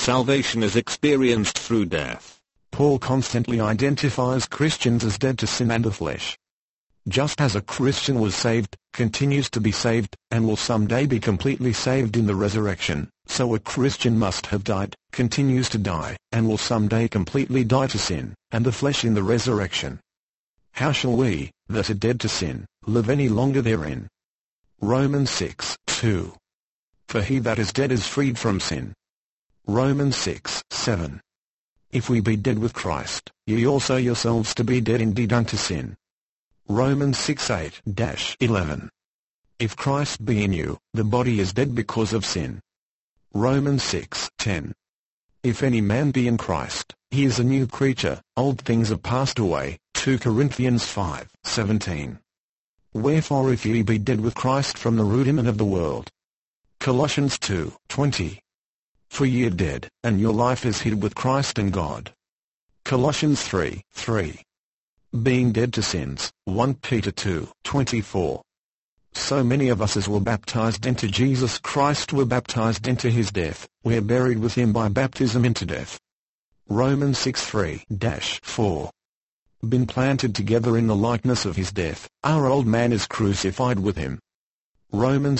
Salvation is experienced through death. Paul constantly identifies Christians as dead to sin and the flesh. Just as a Christian was saved, continues to be saved, and will someday be completely saved in the resurrection, so a Christian must have died, continues to die, and will someday completely die to sin, and the flesh in the resurrection. How shall we, that are dead to sin, live any longer therein? Romans 6:2. For he that is dead is freed from sin. Romans 6:7. If we be dead with Christ, ye also yourselves to be dead indeed unto sin. Romans 6:8-11. If Christ be in you, the body is dead because of sin. Romans 6:10. If any man be in Christ, he is a new creature, old things are passed away. 2 Corinthians 5:17. Wherefore if ye be dead with Christ from the rudiment of the world. Colossians 2:20. For ye are dead, and your life is hid with Christ in God. Colossians 3:3. Being dead to sins. 1 Peter 2:24. So many of us as were baptized into Jesus Christ were baptized into his death, we are buried with him by baptism into death. Romans 6:3-4. Been planted together in the likeness of his death, our old man is crucified with him. Romans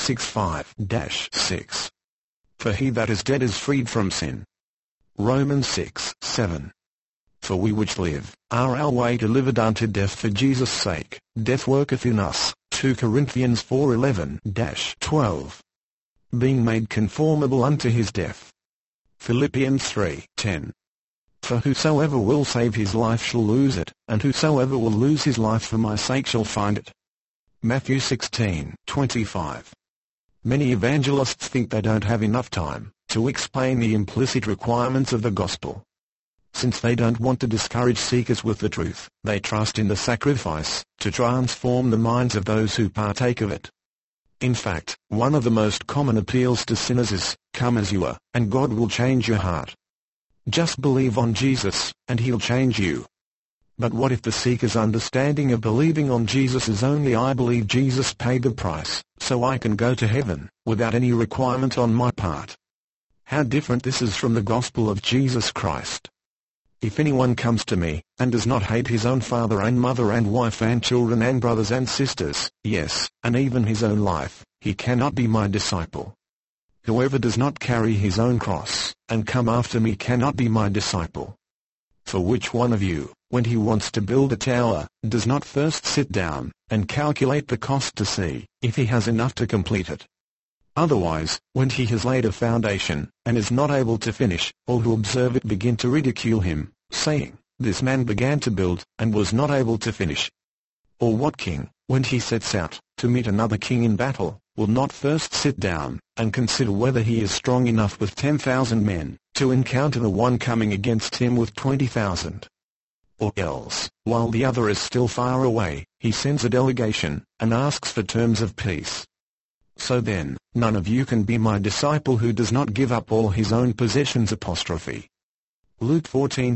6:5-6. For he that is dead is freed from sin. Romans 6:7. For we which live, are our way delivered unto death for Jesus' sake, death worketh in us. 2 Corinthians 4:11-12. Being made conformable unto his death. Philippians 3:10. For whosoever will save his life shall lose it, and whosoever will lose his life for my sake shall find it. Matthew 16:25. Many evangelists think they don't have enough time to explain the implicit requirements of the gospel. Since they don't want to discourage seekers with the truth, they trust in the sacrifice to transform the minds of those who partake of it. In fact, one of the most common appeals to sinners is, "Come as you are, and God will change your heart. Just believe on Jesus, and he'll change you." But what if the seeker's understanding of believing on Jesus is only "I believe Jesus paid the price, so I can go to heaven, without any requirement on my part"? How different this is from the gospel of Jesus Christ. If anyone comes to me, and does not hate his own father and mother and wife and children and brothers and sisters, yes, and even his own life, he cannot be my disciple. Whoever does not carry his own cross, and come after me cannot be my disciple. For which one of you, when he wants to build a tower, does not first sit down, and calculate the cost to see, if he has enough to complete it? Otherwise, when he has laid a foundation, and is not able to finish, all who observe it begin to ridicule him, saying, "This man began to build, and was not able to finish." Or what king, when he sets out to meet another king in battle, will not first sit down, and consider whether he is strong enough with 10,000 men, to encounter the one coming against him with 20,000? Or else, while the other is still far away, he sends a delegation, and asks for terms of peace. So then, none of you can be my disciple who does not give up all his own possessions. Luke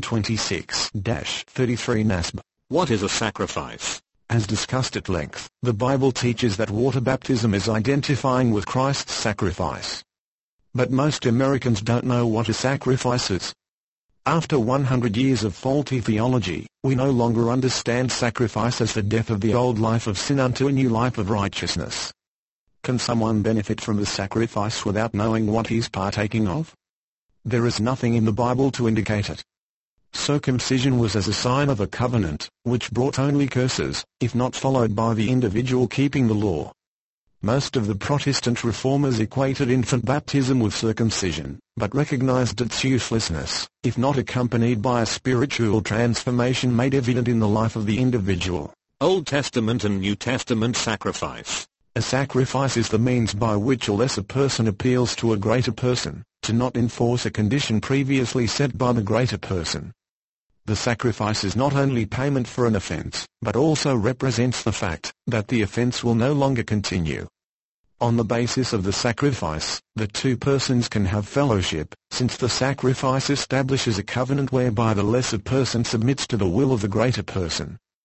14:26-33 NASB. What is a sacrifice? As discussed at length, the Bible teaches that water baptism is identifying with Christ's sacrifice. But most Americans don't know what a sacrifice is. After 100 years of faulty theology, we no longer understand sacrifice as the death of the old life of sin unto a new life of righteousness. Can someone benefit from a sacrifice without knowing what he is partaking of? There is nothing in the Bible to indicate it. Circumcision was as a sign of a covenant, which brought only curses, if not followed by the individual keeping the law. Most of the Protestant reformers equated infant baptism with circumcision, but recognized its uselessness, if not accompanied by a spiritual transformation made evident in the life of the individual. Old Testament and New Testament sacrifice. A sacrifice is the means by which a lesser person appeals to a greater person, to not enforce a condition previously set by the greater person. The sacrifice is not only payment for an offense, but also represents the fact that the offense will no longer continue. On the basis of the sacrifice, the two persons can have fellowship, since the sacrifice establishes a covenant whereby the lesser person submits to the will of the greater person.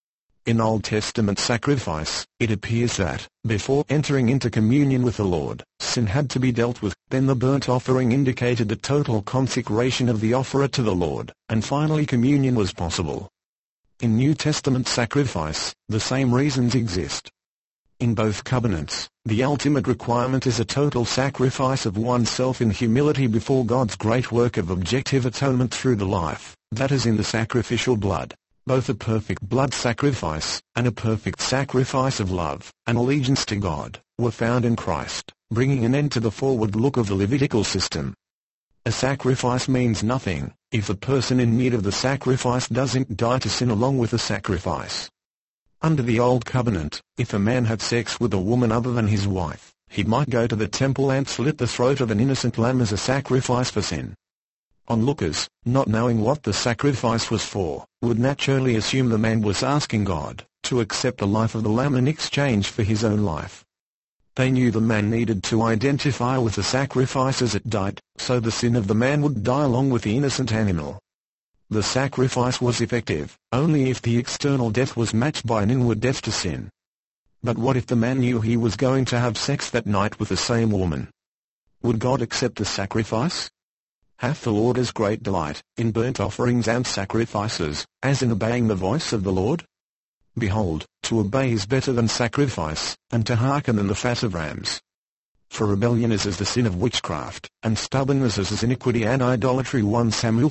In Old Testament sacrifice, it appears that, before entering into communion with the Lord, sin had to be dealt with, then the burnt offering indicated the total consecration of the offerer to the Lord, and finally communion was possible. In New Testament sacrifice, the same reasons exist. In both covenants, the ultimate requirement is a total sacrifice of oneself in humility before God's great work of objective atonement through the life, that is in the sacrificial blood. Both a perfect blood sacrifice, and a perfect sacrifice of love, and allegiance to God, were found in Christ, bringing an end to the forward look of the Levitical system. A sacrifice means nothing, if the person in need of the sacrifice doesn't die to sin along with the sacrifice. Under the Old Covenant, if a man had sex with a woman other than his wife, he might go to the temple and slit the throat of an innocent lamb as a sacrifice for sin. Onlookers, not knowing what the sacrifice was for, would naturally assume the man was asking God to accept the life of the lamb in exchange for his own life. They knew the man needed to identify with the sacrifice as it died, so the sin of the man would die along with the innocent animal. The sacrifice was effective only if the external death was matched by an inward death to sin. But what if the man knew he was going to have sex that night with the same woman? Would God accept the sacrifice? Hath the Lord as great delight in burnt offerings and sacrifices, as in obeying the voice of the Lord? Behold, to obey is better than sacrifice, and to hearken than the fat of rams. For rebellion is as the sin of witchcraft, and stubbornness is as iniquity and idolatry. 1 Samuel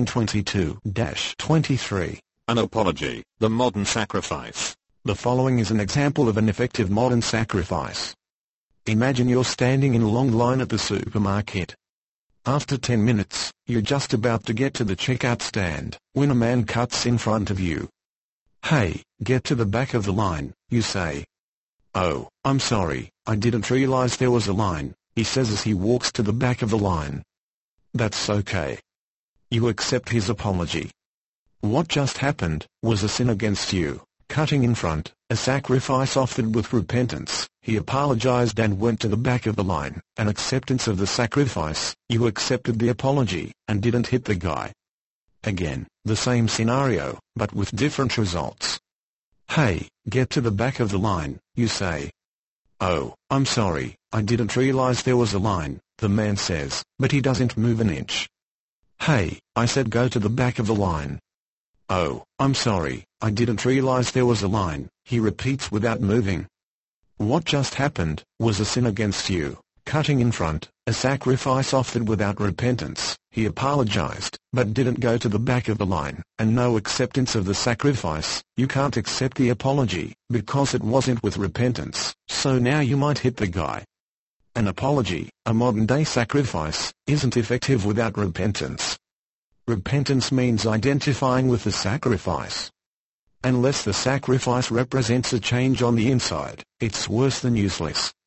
15:22-23. An apology, the modern sacrifice. The following is an example of an effective modern sacrifice. Imagine you're standing in a long line at the supermarket. After 10 minutes, you're just about to get to the checkout stand, when a man cuts in front of you. "Hey, get to the back of the line," you say. "Oh, I'm sorry, I didn't realize there was a line," he says as he walks to the back of the line. That's okay. You accept his apology. What just happened was a sin against you, cutting in front, a sacrifice offered with repentance. He apologized and went to the back of the line, an acceptance of the sacrifice. You accepted the apology, and didn't hit the guy. Again, the same scenario, but with different results. "Hey, get to the back of the line," you say. "Oh, I'm sorry, I didn't realize there was a line," the man says, but he doesn't move an inch. "Hey, I said go to the back of the line." "Oh, I'm sorry, I didn't realize there was a line," he repeats without moving. What just happened was a sin against you, cutting in front, a sacrifice offered without repentance. He apologized, but didn't go to the back of the line, and no acceptance of the sacrifice. You can't accept the apology, because it wasn't with repentance, so now you might hit the guy. An apology, a modern-day sacrifice, isn't effective without repentance. Repentance means identifying with the sacrifice. Unless the sacrifice represents a change on the inside, it's worse than useless.